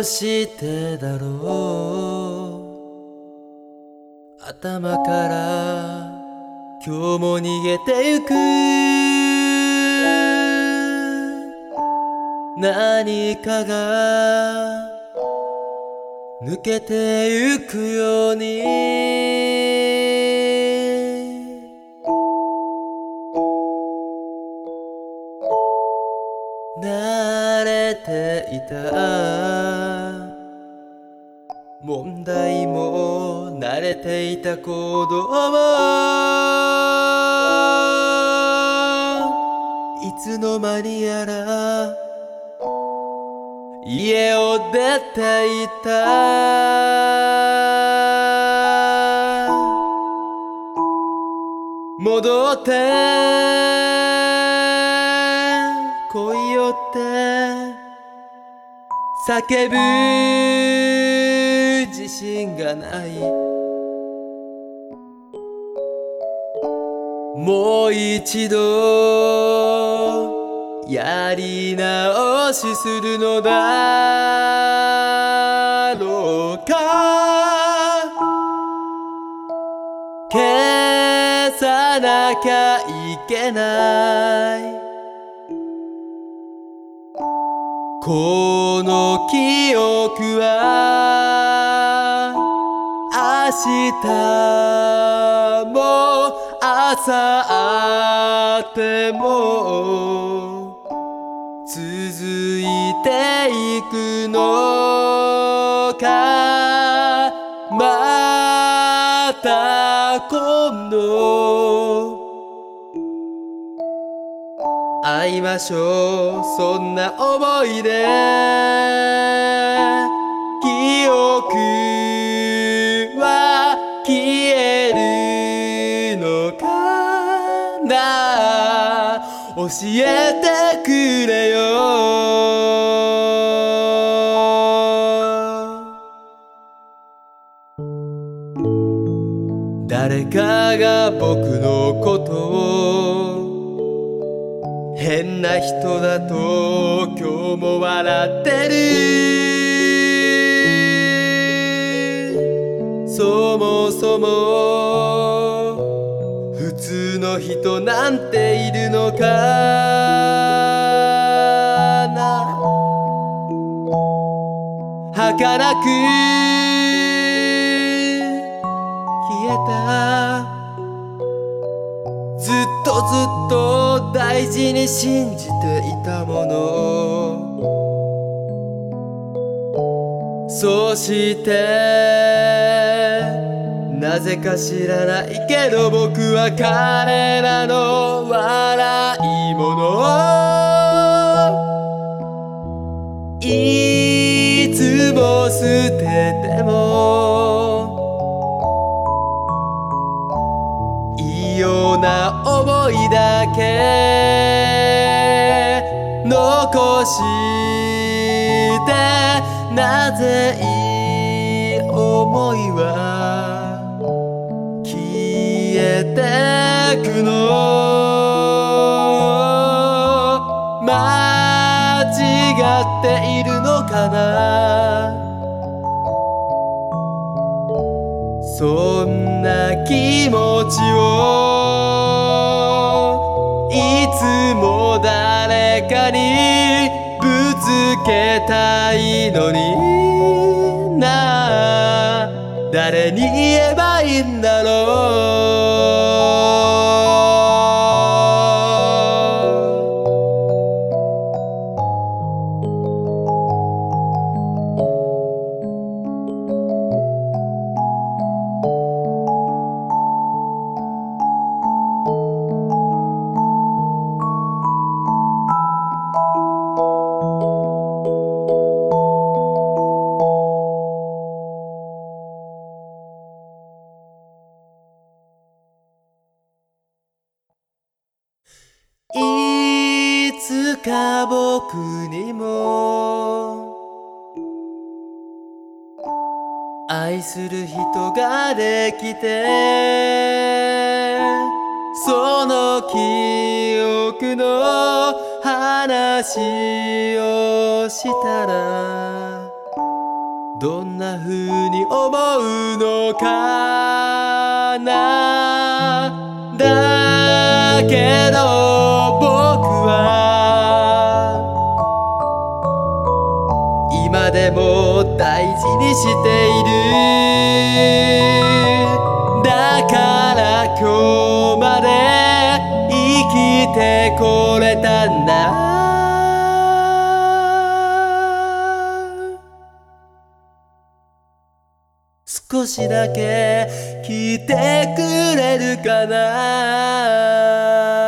うしてだろう、頭から今日も逃げてゆく。何かが抜けてゆくように慣れていた。問題も慣れていた子供もいつの間にやら家を出ていた。戻って来いよって叫ぶ自信がない。もう一度やり直しするのだろうか。消さなきゃいけないこの記憶は明日も明後日も続いていくのか。また今度会いましょう。そんな思い出記憶は消えるのかな。教えてくれよ。誰かが僕のことを変な人だと今日も笑ってる。そもそも普通の人なんているのかな。儚く消えたずっと大事に信じていたもの。そしてなぜか知らないけど僕は彼らの笑い物をいつも捨てても異様な思いだけ残してなぜいい思いは消えてくの。間違っているのかな。そんな気持ちをいつも誰かにぶつけたいのにな。誰に言えばいいんだろう。いつか僕にも愛する人ができてその記憶の話をしたらどんな風に思うのかな。だけど僕は今でも大事にしている。だから今日まで生きてこれたんだ。少しだけ聞いてくれるかな。